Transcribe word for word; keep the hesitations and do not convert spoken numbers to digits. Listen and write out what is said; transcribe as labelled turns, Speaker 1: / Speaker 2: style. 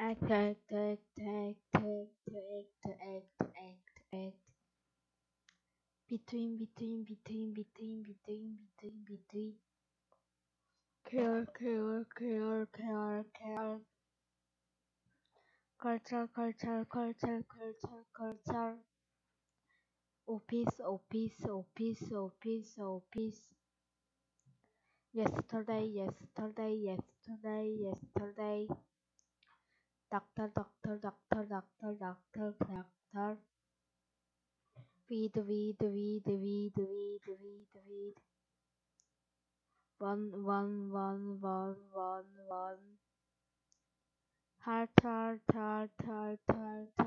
Speaker 1: Act, act, act, act, act, act, act, act, act. Between, between, between, between, between, between, between. Care, care, care, care, care. Culture, culture, culture, culture, culture. Office, office, office, office, office. Yesterday, yesterday, yesterday, yesterday. Doctor, doctor, doctor, doctor, doctor, doctor. Weed, weed, weed, weed, weed, weed, weed. One, one, one, one, one, one. Heart, heart, heart, heart, heart, heart.